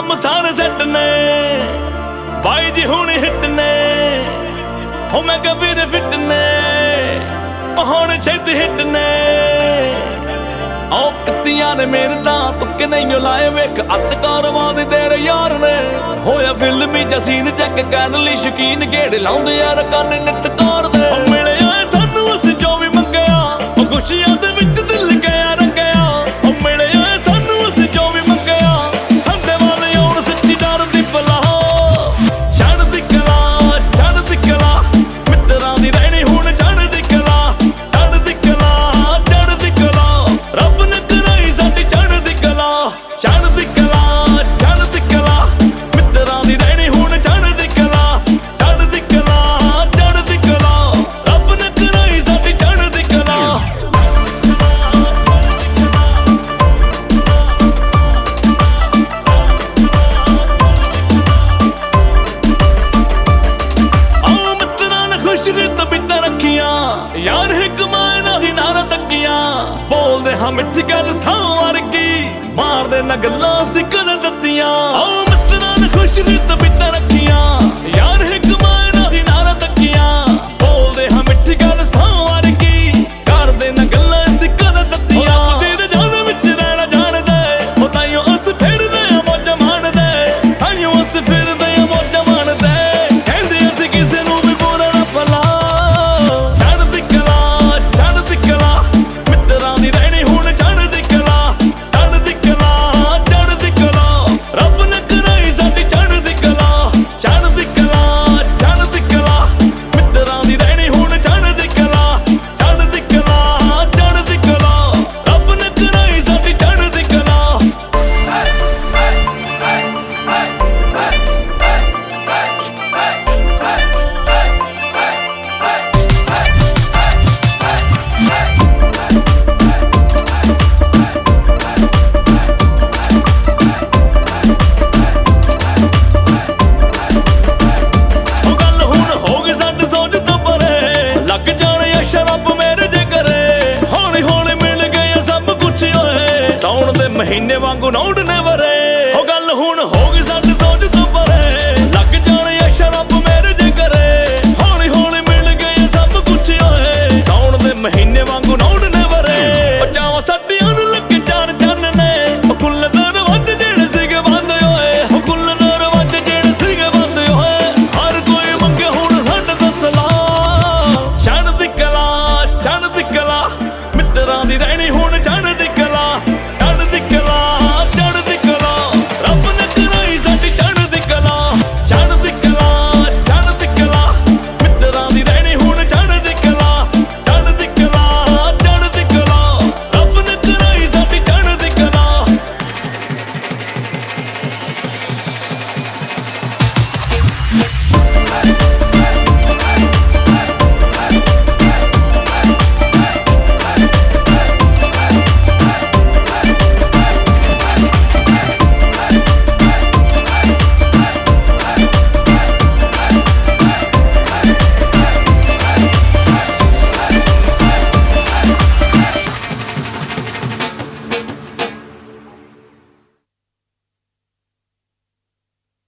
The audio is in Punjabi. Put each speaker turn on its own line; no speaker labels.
ਕੰਮ ਸਾਰੇ ਸੈੱਟ ਨੇ ਬਾਈ ਜੀ ਹੁਣ ਹਿੱਟ ਨੇ ਹੋ ਮੈਂ ਕਬੀਰ ਫਿੱਟ ਨੇ ਹੁਣ ਛੇਤੀ ਹਿੱਟ ਨੇ ਉਹ ਕਿੱਤੀਆਂ ਨੇ ਮਿਹਨਤਾਂ ਤੁੱਕੇ ਨਹੀਂ ਲਾਏ ਵੇਖ ਅੱਤ ਕਾਰਵਾਂ ਦੇ ਤੇਰੇ ਯਾਰ ਨੇ ਹੋਇਆ ਫਿਲਮੀ ਜਸੀਨ ਚੈੱਕ ਕਰਨ ਲਈ ਸ਼ੌਕੀਨ ਗੇੜ ਲਾਉਂਦੇ ਯਾਰ ਕੰਨ ਨਿੱਤ ਤੋਰਦੇ ਮਿਲਿਆ ਸਾਨੂੰ ਅਸੀਂ ਜੋ ਵੀ ਮੰਗਿਆ ਉਹ ਖੁਸ਼ੀਆਂ ਦੇ ਵਿੱਚ ਦਿਲ ਗਿਆ ਰੰਗਿਆ ਉਹ ਮਿਲਿਆ ਸਾਨੂੰ ਅਸੀਂ ਜੋ ਵੀ ਮੰਗਿਆ ਸਾਡੇ ਵੱਲ ਆਉਣ ਸੱਚੀ ਡਰ ਦੀ ਪਲਾ ਚੜ੍ਹਦੀ ਕਲਾ ਮਿੱਤਰਾਂ ਦੀ ਰਹਿਣੀ ਹੁਣ ਚੜ੍ਹਦੀ ਕਲਾ ਚੜ੍ਹਦੀ ਕਲਾ ਰੱਬ ਨੇ ਕਰਾਈ ਸਾਡੀ ਚੜ੍ਹਦੀ ਕਲਾ ਚੜ੍ਹਦੀ ਕਲਾ ਮਿੱਤਰਾਂ ਦੀ ਰਹਿਣੀ ਹੁਣ ਚੜ੍ਹਦੀ ਕਲਾ ਰੱਬ ਨੇ ਕਰਾਈ ਸਾਡੀ ਚੜ੍ਹਦੀ ਕਲਾ ਆਹ ਮਿੱਤਰਾਂ ਨੇ ਖੁਸ਼ ਤਬੀਤਾਂ ਰੱਖੀਆਂ ਯਾਰ ਹਿਕਮਾਂ ਨਹੀਂ ਨਾਰਾ ਤੱਕੀਆਂ ਬੋਲਦੇ ਹਾਂ ਮਿੱਠੀ ਗੱਲ ਸਾਂ ਵਰਗੀ ਮਾਰਦੇ ਨਾ ਗੱਲਾਂ ਸਿੱਕਰ ਦਿੱਤੀਆਂ ਆਹ ਮਿੱਤਰਾਂ ਨੇ ਖੁਸ਼ ਤਬੀਤਾਂ ਰੱਖੀਆਂ ਯਾਰ ਹਿਕਮਾਂ ਨਹੀਂ ਨਾਰਾ ਤੱਕੀਆਂ ਬੋਲਦੇ ਹਾਂ ਮਿੱਠੀ ਗੱਲ ਸਾਂ ਵਰਗੀ ਕਰਦੇ ਨਾ ਗੱਲਾਂ ਸਿੱਕਰ ਦਿੱਤੀਆਂ ਤੇਰੇ ਜਾਨ ਵਿੱਚ ਰਹਿਣਾ ਜਾਣਦੇ ਉਹ ਤਾਈਓ ਉਸ ਫਿਰਦੇ ਆ ਮੌਜਾਂ ਮਾਣਦੇ ਤਾਈਓ ਉਸ ਫਿਰਦੇ ਆ ਮੌਜਾਂ ਮਾਣਦੇ ਕਹਿੰਦੇ ਅਸੀਂ ਕਿਸੇ ਨੂੰ ਵੀ ਬੁਰਾ ਨਾ ਭਲਾ ਚੜ੍ਹਦੀ ਕਲਾ ਮਿੱਤਰਾਂ ਦੀ ਰਹਿਣੀ ਹੁਣ ਚੜ੍ਹਦੀ ਕਲਾ ਰੱਬ ਨੇ ਕਰਾਈ ਸਾਡੀ ਚੜ੍ਹਦੀ ਕਲਾ ਚੜ੍ਹਦੀ ਕਲਾ ਮਿੱਤਰਾਂ ਦੀ ਰਹਿਣੀ ਹੁਣ ਚੜ੍ਹਦੀ ਕਲਾ ਰੱਬ ਨੇ ਕਰਾਈ ਸਾਡੀ ਚੜ੍ਹਦੀ ਕਲਾ ਉਹ ਗੱਲ ਹੁਣ ਹੋ ਗਈ ਸਾਡੀ ਸੋਚ ਤੋਂ ਪਰੇ ਲੱਗ ਜਾਣੇ ਸ਼ਰਾਬ ਮੇਰੇ ਜਿਗਰੇ ਹੌਲੀ ਹੌਲੀ ਮਿਲ ਗਏ ਸਭ ਕੁਛ ਓਏ ਸਾਉਣ ਦੇ ਮਹੀਨੇ ਵਾਂਗੂ ਨੌੜ ਨੇ